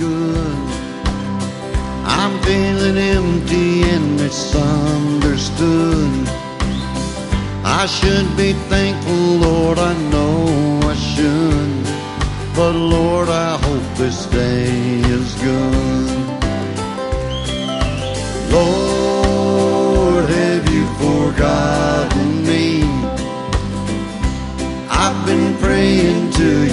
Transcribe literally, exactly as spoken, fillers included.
good. I'm feeling empty and misunderstood. I should be thankful, Lord, I know I should. But Lord, I hope this day is good. Lord, have you forgotten me? I've been praying to